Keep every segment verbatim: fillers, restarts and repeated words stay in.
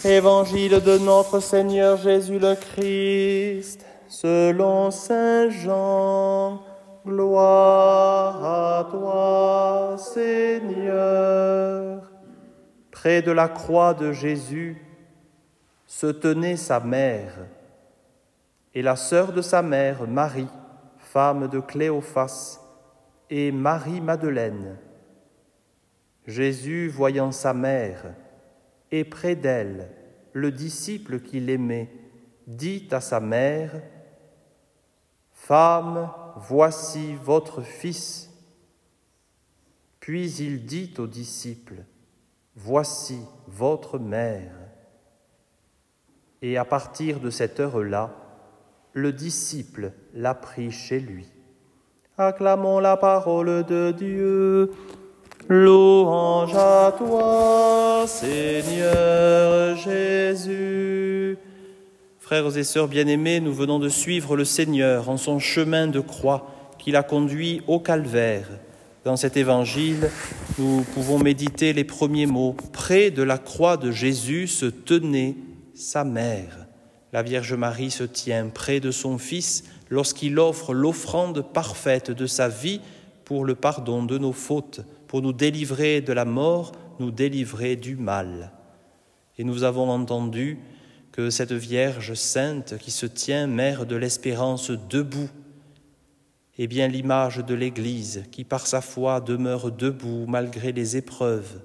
Évangile de notre Seigneur Jésus le Christ, selon saint Jean. Gloire à toi, Seigneur. Près de la croix de Jésus se tenait sa mère et la sœur de sa mère, Marie, femme de Cléophas, et Marie-Madeleine. Jésus, voyant sa mère, et près d'elle le disciple qu'il aimait, dit à sa mère : « Femme, voici votre fils. » Puis il dit au disciple : « Voici votre mère. » Et à partir de cette heure-là, le disciple l'a pris chez lui. Acclamons la parole de Dieu. Louange à toi, Seigneur Jésus. Frères et sœurs bien-aimés, nous venons de suivre le Seigneur en son chemin de croix qui l'a conduit au calvaire. Dans cet évangile, nous pouvons méditer les premiers mots. Près de la croix de Jésus se tenait sa mère. La Vierge Marie se tient près de son Fils lorsqu'il offre l'offrande parfaite de sa vie pour le pardon de nos fautes, pour nous délivrer de la mort, nous délivrer du mal. Et nous avons entendu que cette Vierge sainte qui se tient, mère de l'espérance, debout, est bien l'image de l'Église qui, par sa foi, demeure debout malgré les épreuves.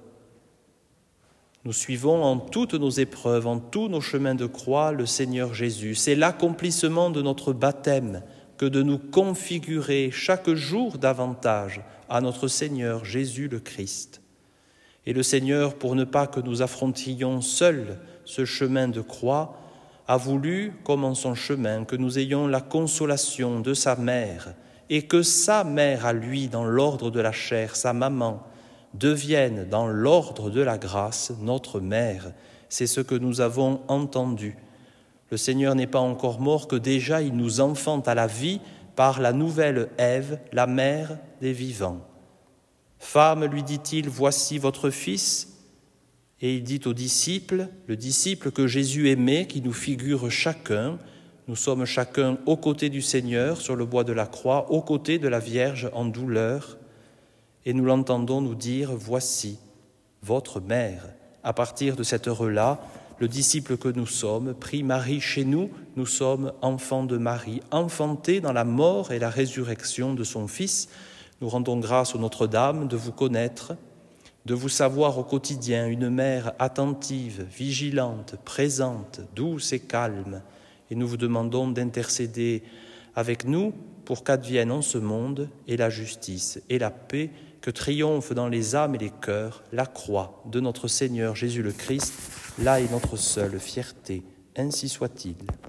Nous suivons en toutes nos épreuves, en tous nos chemins de croix, le Seigneur Jésus. C'est l'accomplissement de notre baptême que de nous configurer chaque jour davantage à notre Seigneur Jésus le Christ. Et le Seigneur, pour ne pas que nous affrontions seuls ce chemin de croix, a voulu, comme en son chemin, que nous ayons la consolation de sa mère et que sa mère à lui, dans l'ordre de la chair, sa maman, devienne dans l'ordre de la grâce notre mère. C'est ce que nous avons entendu. Le Seigneur n'est pas encore mort que déjà il nous enfante à la vie par la nouvelle Ève, la mère des vivants. Femme, lui dit-il, voici votre fils. Et il dit au disciple, le disciple que Jésus aimait, qui nous figure chacun. Nous sommes chacun aux côtés du Seigneur sur le bois de la croix, aux côtés de la Vierge en douleur. Et nous l'entendons nous dire, voici votre mère. À partir de cette heure-là, le disciple que nous sommes prit Marie chez nous, nous sommes enfants de Marie, enfantés dans la mort et la résurrection de son Fils. Nous rendons grâce au Notre-Dame de vous connaître, de vous savoir au quotidien une mère attentive, vigilante, présente, douce et calme. Et nous vous demandons d'intercéder avec nous pour qu'advienne en ce monde et la justice et la paix, que triomphe dans les âmes et les cœurs la croix de notre Seigneur Jésus le Christ. Là est notre seule fierté. Ainsi soit-il.